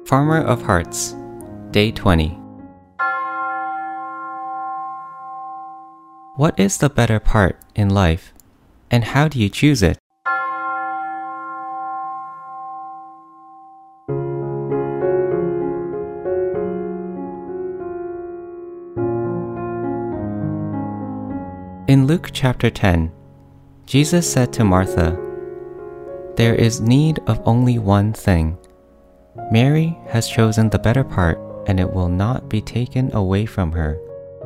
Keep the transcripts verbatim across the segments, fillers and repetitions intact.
Farmer of Hearts, Day twenty. What is the better part in life, and how do you choose it? In Luke chapter ten, Jesus said to Martha, "There is need of only one thing. Mary has chosen the better part, and it will not be taken away from her."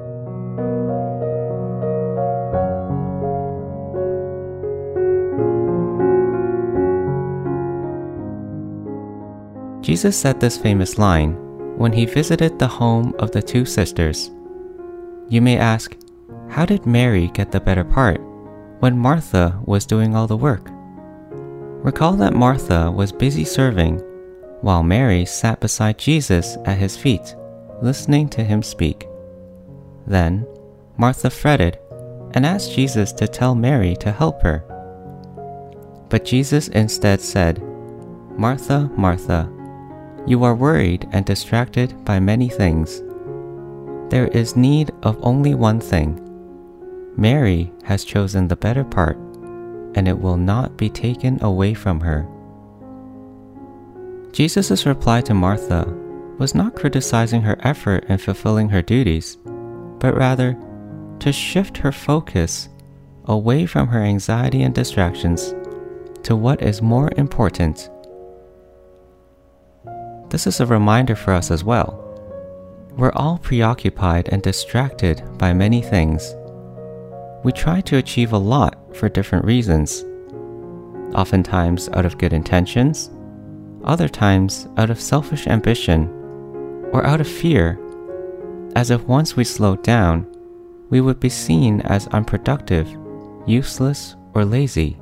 Jesus said this famous line when he visited the home of the two sisters. You may ask, how did Mary get the better part when Martha was doing all the work? Recall that Martha was busy serving, while Mary sat beside Jesus at his feet, listening to him speak. Then, Martha fretted and asked Jesus to tell Mary to help her. But Jesus instead said, "Martha, Martha, you are worried and distracted by many things. There is need of only one thing. Mary has chosen the better part, and it will not be taken away from her." Jesus' reply to Martha was not criticizing her effort in fulfilling her duties, but rather to shift her focus away from her anxiety and distractions to what is more important. This is a reminder for us as well. We're all preoccupied and distracted by many things. We try to achieve a lot for different reasons, oftentimes out of good intentions, other times out of selfish ambition, or out of fear, as if once we slowed down, we would be seen as unproductive, useless, or lazy.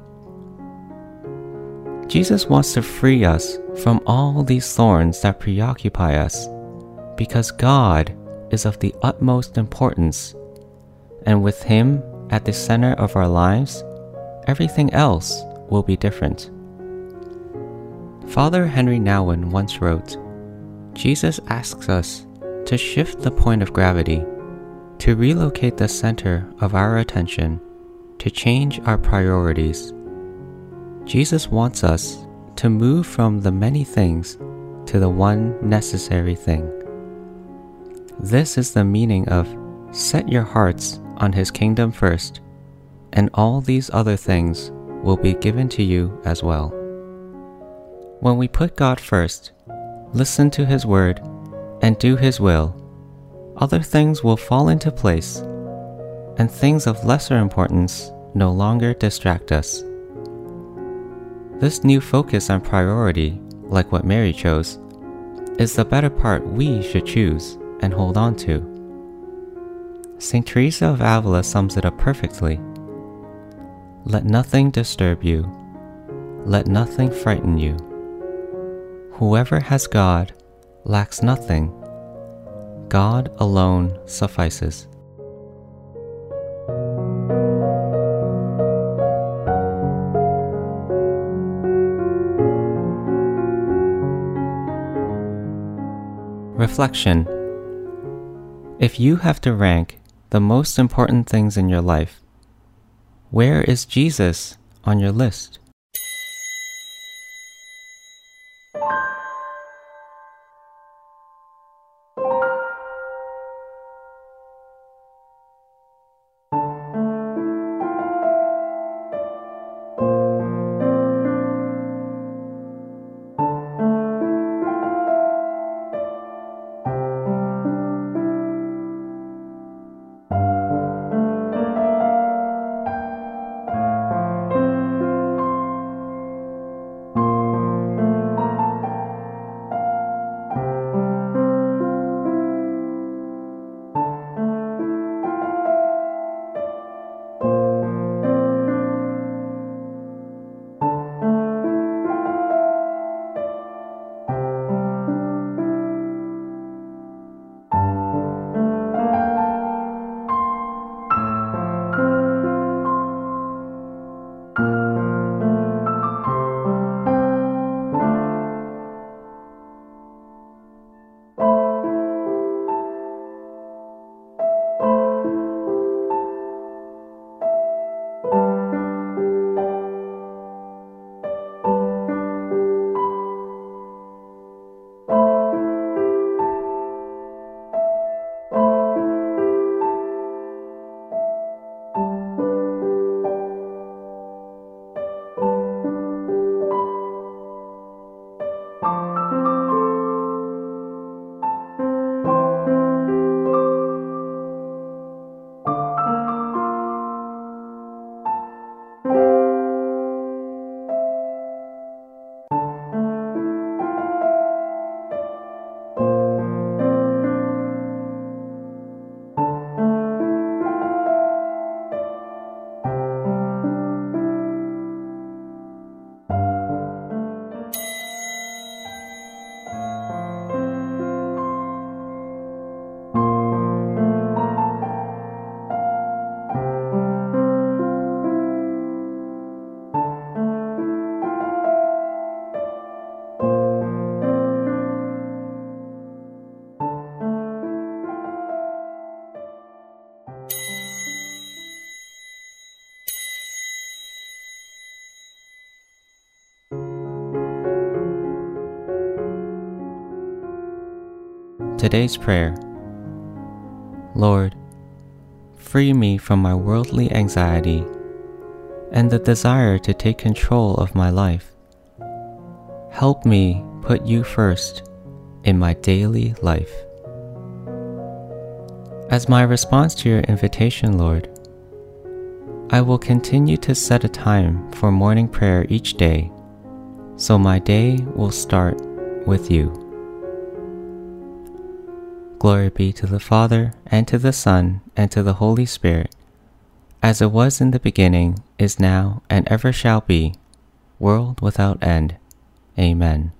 Jesus wants to free us from all these thorns that preoccupy us, because God is of the utmost importance, and with Him at the center of our lives, everything else will be different. Father Henry Nouwen once wrote, Jesus asks us to shift the point of gravity, to relocate the center of our attention, to change our priorities. Jesus wants us to move from the many things to the one necessary thing. This is the meaning of set your hearts on His kingdom first, and all these other things will be given to you as well. When we put God first, listen to His word, and do His will, other things will fall into place, and things of lesser importance no longer distract us. This new focus on priority, like what Mary chose, is the better part we should choose and hold on to. Saint Teresa of Avila sums it up perfectly. Let nothing disturb you. Let nothing frighten you. Whoever has God lacks nothing. God alone suffices. Reflection. If you have to rank the most important things in your life, where is Jesus on your list? Today's prayer. Lord, free me from my worldly anxiety and the desire to take control of my life. Help me put you first in my daily life. As my response to your invitation, Lord, I will continue to set a time for morning prayer each day, so my day will start with you. Glory be to the Father, and to the Son, and to the Holy Spirit, as it was in the beginning, is now, and ever shall be, world without end. Amen.